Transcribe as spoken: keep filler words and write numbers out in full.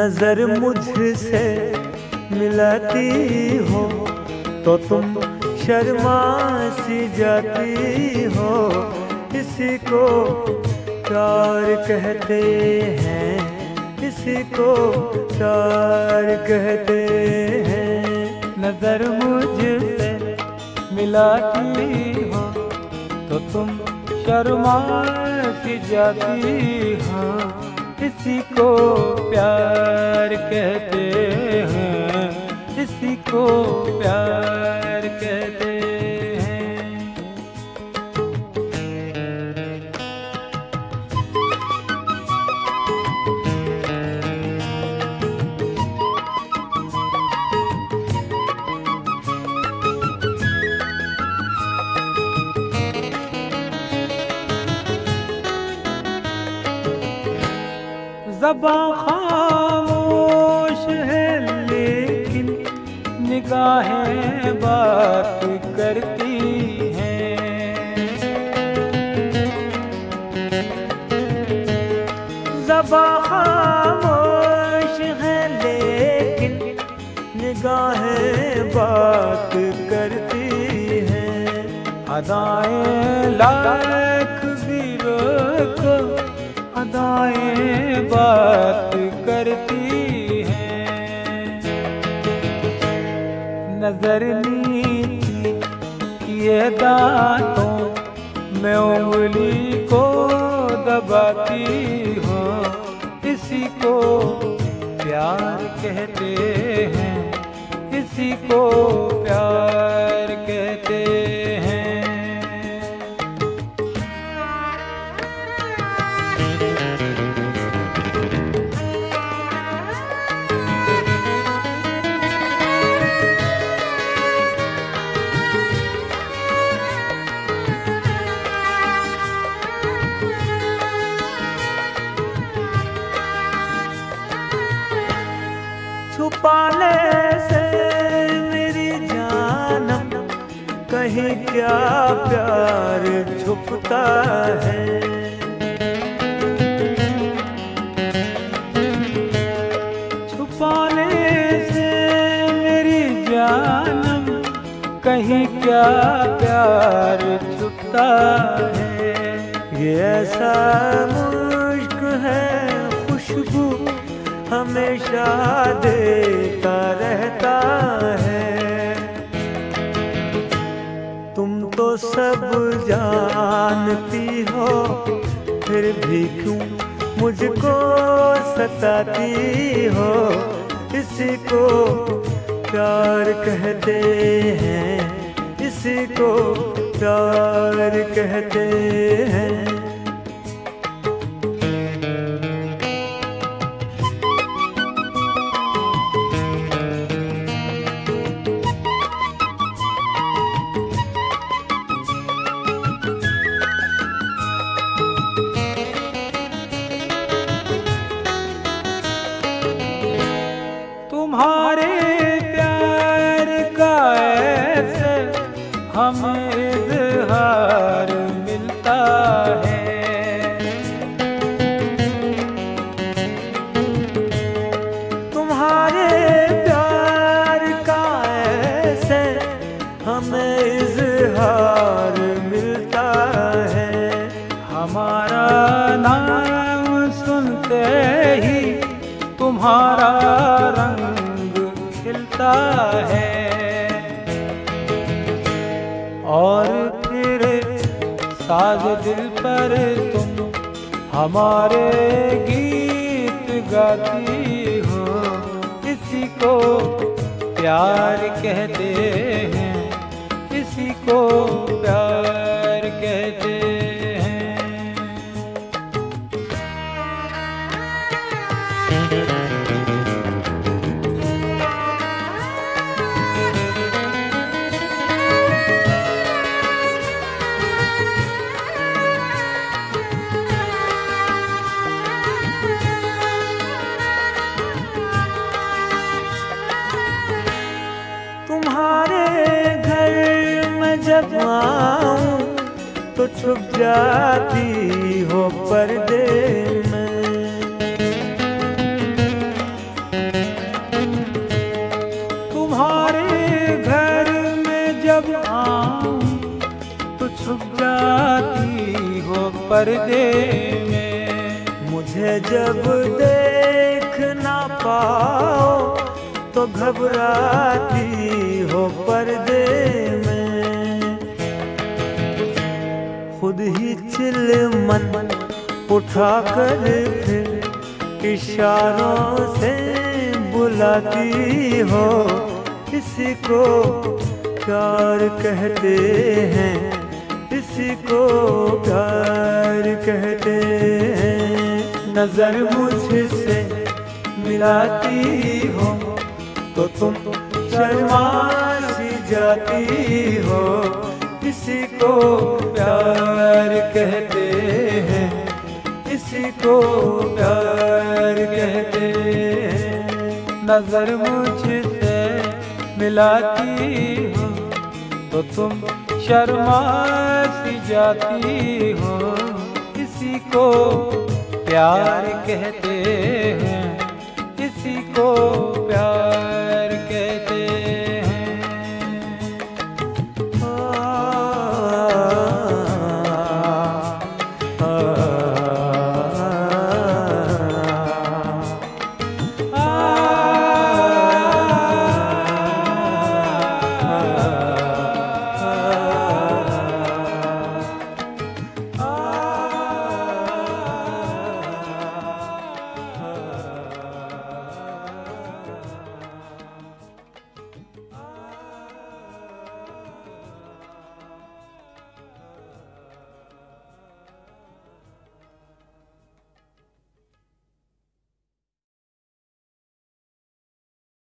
नजर मुझसे मिलाती हो तो तुम शर्मा सी जाती हो। इसी को प्यार कहते हैं, इसी को प्यार कहते हैं। नजर मुझसे मिलाती हो तो तुम शर्मा सी जाती हो। इसी को प्यार कहते हैं, इसी को प्यार कहते हैं। ज़बां खामोश है लेकिन निगाहें बात करती हैं। ज़बां खामोश है लेकिन निगाहें बात करती हैं। अदाएं लाख भी रोको, अदाएं बात करती हैं। नजर नीची किए दांतों में उंगली को दबाती हो। इसी को प्यार कहते हैं, इसी को प्यार कहते हैं। छुपाने से मेरी जानम कहीं क्या प्यार छुपता है। छुपाने से मेरी जानम कहीं क्या प्यार छुपता है। ये ऐसा मुश्क है खुशबू हमेशा देता रहता है। तुम तो सब जानती हो फिर भी क्यों मुझको सताती हो। इसी को प्यार कहते हैं, इसी को प्यार कहते हैं। तुम्हारे प्यार का ऐसे हमें इज़हार मिलता है। तुम्हारे प्यार का ऐसे हमें इज़हार मिलता है। हमारा नाम सुनते ही तुम्हारा रंग खिलता है। और फिर साज दिल पर तुम हमारे गीत गाती हो। इसी को प्यार कहते हैं, इसी को प्यार कहते हैं। जब आऊं तो छुप जाती हो पर्दे में। जब आऊं तो छुप जाती हो पर्दे में। मुझे जब देख ना पाओ तो घबराती हो पर्दे में। खुद ही चिलमन उठाकर फिर इशारों से बुलाती हो। इसी को प्यार कहते हैं, इसी को प्यार कहते हैं। नजर मुझसे मिलाती हो तो तुम शर्मा सी जाती हो। इसी को प्यार कहते हैं, इसी को प्यार कहते हैं। नजर मुझसे मिलाती हो तो तुम शर्मा सी जाती हो। इसी को प्यार कहते हैं, इसी को प्यार